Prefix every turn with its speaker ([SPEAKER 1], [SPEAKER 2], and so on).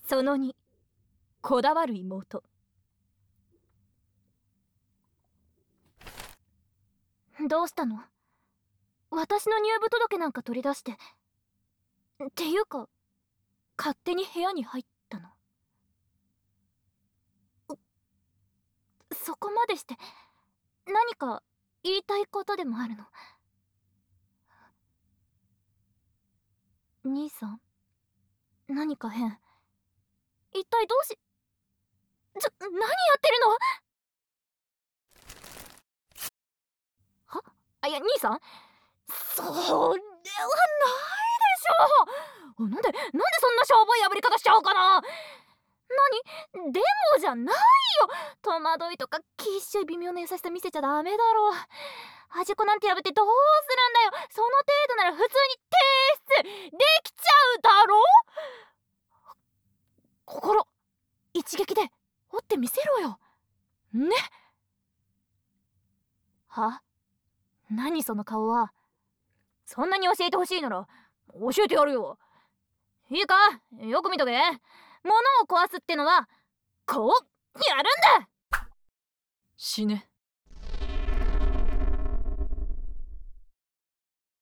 [SPEAKER 1] その2、こだわる妹。どうしたの？私の入部届なんか取り出して。っていうか、勝手に部屋に入ったの？そこまでして何か言いたいことでもあるの？兄さん、何か変。一体どうし…何やってるの？は？いや、兄さん、それはないでしょ。なんでそんなしょぼい破り方しちゃうかな。でもじゃないよ。戸惑いとかきっしょい微妙な優しさ見せちゃダメだろう。端っこなんて破ってどうするんだよ。その程度なら普通に提出できちゃうだろ。心一撃で折ってみせろよね。は？何その顔は。そんなに教えてほしいなら教えてやるよ。いいか、よく見とけ。物を壊すってのはこうやるんだ。死ね。